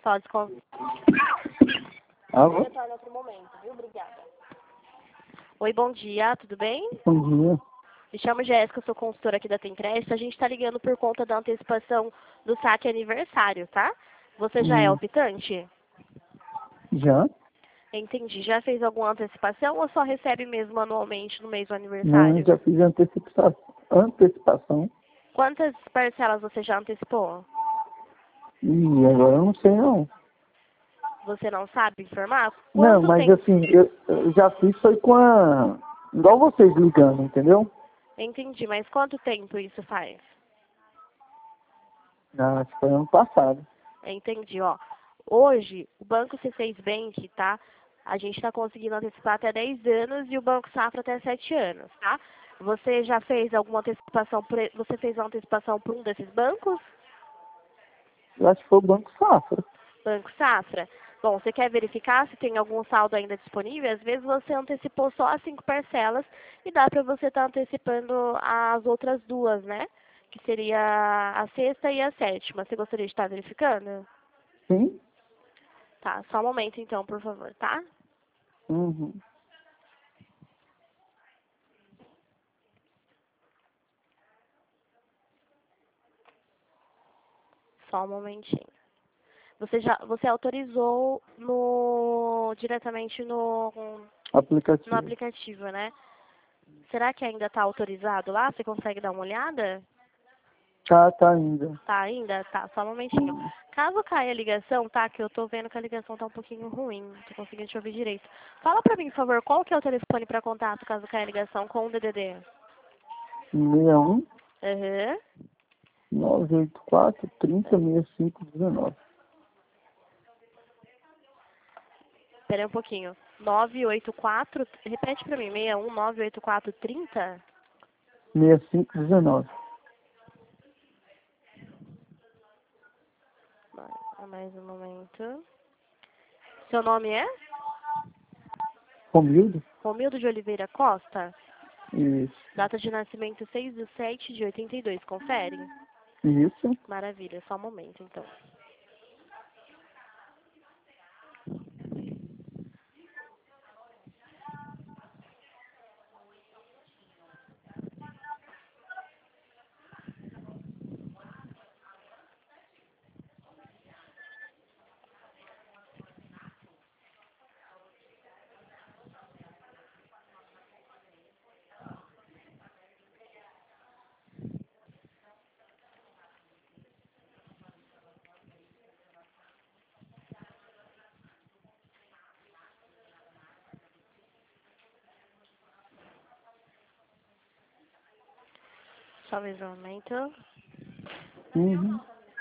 Pode com... Alô? Retorna em outro momento, viu? Obrigada. Oi, bom dia, tudo bem? Bom dia. Me chamo Jéssica, eu sou consultora aqui da Tencrest. A gente está ligando por conta da antecipação do saque aniversário, tá? Você já é optante? Já? Entendi. Já fez alguma antecipação ou só recebe mesmo anualmente no mês do Não, aniversário? já fiz antecipação. Quantas parcelas você já antecipou? E agora eu não sei não. Você não sabe informar? Não, Quanto mas tempo? assim, eu já fiz foi com a... Igual vocês ligando, entendeu? Entendi, mas quanto tempo isso faz? Ah, acho que foi ano passado. Entendi, ó. Hoje, o Banco C6 Bank, tá? A gente está conseguindo antecipar até 10 anos e o Banco Safra até 7 anos, tá? Você já fez alguma antecipação, você fez uma antecipação por um desses bancos? Eu acho que foi o Banco Safra. Banco Safra? Bom, você quer verificar se tem algum saldo ainda disponível? Às vezes você antecipou só as 5 parcelas e dá para você estar antecipando as outras duas, né? Que seria a sexta e a sétima. Você gostaria de estar verificando? Sim? Tá, só um momento então, por favor, tá? Uhum. Só um momentinho. Você autorizou diretamente no Aplicativo. aplicativo, né? Será que ainda está autorizado lá? Você consegue dar uma olhada? Tá ainda. Tá ainda? Tá, só um momentinho. Caso caia a ligação, tá? Que eu tô vendo que a ligação tá um pouquinho ruim. Não tô conseguindo te ouvir direito. Fala pra mim, por favor, qual que é o telefone pra contato caso caia a ligação com o DDD? 61 Aham. 984 30 6519. Espera um pouquinho. 984, repete pra mim, 61 984 30? 6519. Mais um momento. Seu nome é? Romildo? Romildo de Oliveira Costa? Isso. Data de nascimento 6/7/82, confere? Isso. Maravilha, só um momento então. Só mais um momento. Uhum.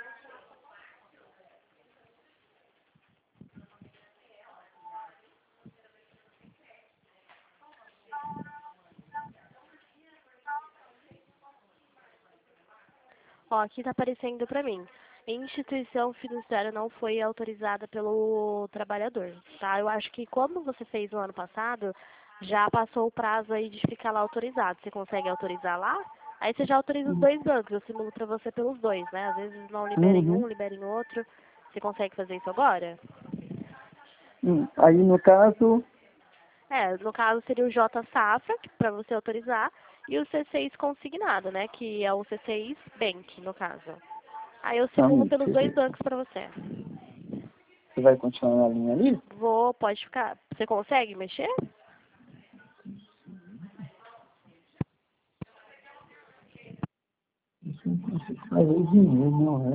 Ó, aqui tá aparecendo pra mim. Instituição fiduciária não foi autorizada pelo trabalhador, tá? Eu acho que como você fez no ano passado, já passou o prazo aí de ficar lá autorizado. Você consegue autorizar lá? Aí você já autoriza os dois bancos, eu simulo pra você pelos dois, né? Às vezes não libera em um, Uhum. libera em outro. Você consegue fazer isso agora? Aí, no caso, É, no caso seria o J Safra, para você autorizar, e o C6 consignado, né? Que é o C6 Bank, no caso. Aí eu simulo pelos dois bancos para você. você vai continuar na linha ali? Pode ficar. Você consegue mexer? Isso não consigo fazer o dinheiro, não, né?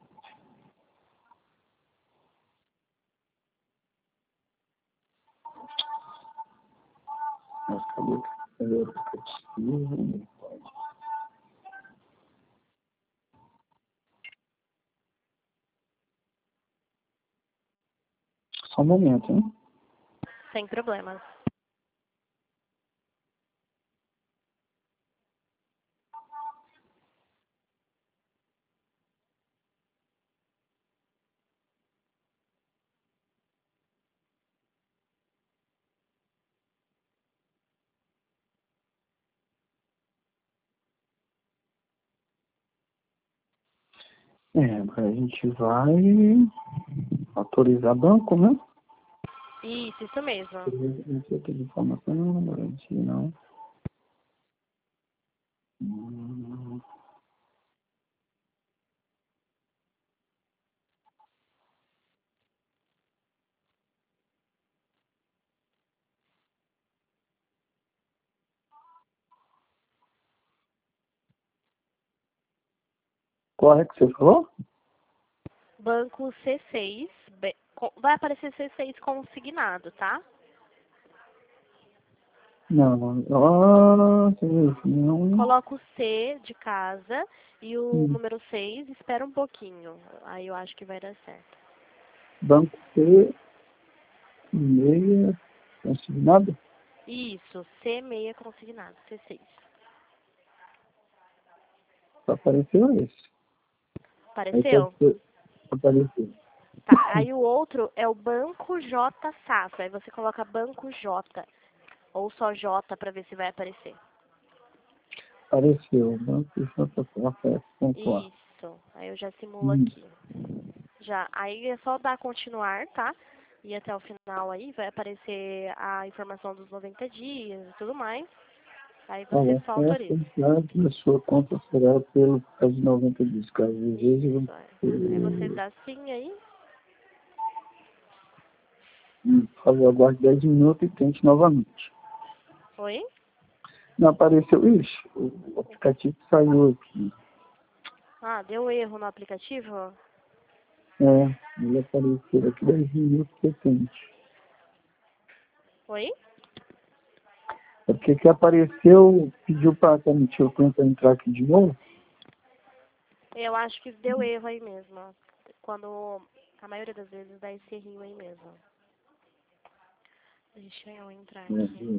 Mas acabou que fazer o aplicativo, não pode. Só um momento, hein? Sem problemas. Agora a gente vai... Autorizar banco, né? Isso mesmo. Não sei que informação, não, garantia, não. Qual é que você falou? Banco C6, vai aparecer C6 consignado, tá? Não, não. Coloca o C de casa e o Hum. número 6, espera um pouquinho. Aí eu acho que vai dar certo. Banco C, meia, consignado? Isso, C6 consignado, C6. Só apareceu esse. Aí pode Apareceu? ser, apareceu. Tá, aí o outro é o Banco J Safra. Aí você coloca Banco J, ou só J pra ver se vai aparecer. Apareceu, banco JFS.A. Isso, aí eu já simulo aqui. Já, aí é só dar continuar, tá? E até o final aí vai aparecer a informação dos 90 dias e tudo mais. Aí Olha, você só essa autoriza. entrada na sua conta será pelo prazo de 90 dias. Caso deseje, Isso, é. Aí você dá sim aí. por favor, aguarde 10 minutos e tente novamente. Oi? Não apareceu. Ixi, o aplicativo saiu aqui. Ah, deu erro no aplicativo? Ele apareceu aqui 10 minutos e tente. Oi? É porque que apareceu, pediu para permitir eu tentar entrar aqui de novo. Eu acho que deu erro aí mesmo. Quando a maioria das vezes dá esse errinho aí mesmo. Deixa eu entrar aqui.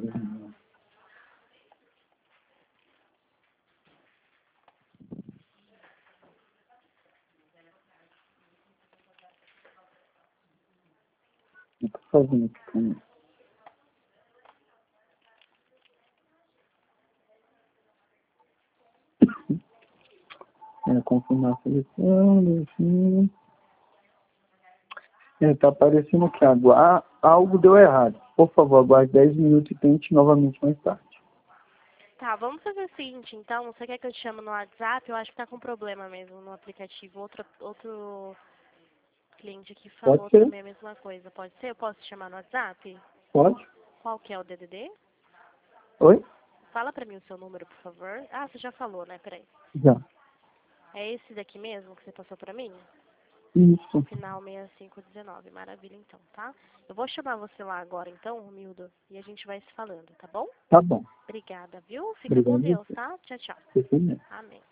Eu tô fazendo aqui também. Confirmar a seleção, enfim. Tá aparecendo que algo deu errado. Por favor, aguarde 10 minutos e tente novamente mais tarde. Tá, vamos fazer o seguinte, então. Você quer que eu te chame no WhatsApp? Eu acho que tá com problema mesmo no aplicativo. Outro cliente que Pode falou ser? também a mesma coisa. Pode ser? Eu posso te chamar no WhatsApp? Pode? Qual que é o DDD? Oi? Fala pra mim o seu número, por favor. Ah, você já falou, né? Peraí. Já. É esse daqui mesmo que você passou pra mim? Isso. Final 6519. Maravilha, então, tá? Eu vou chamar você lá agora, então, Romildo, e a gente vai se falando, tá bom? Tá bom. Obrigada, viu? Fica com Obrigado a Deus, você. tá? Tchau, tchau. Você também. Amém.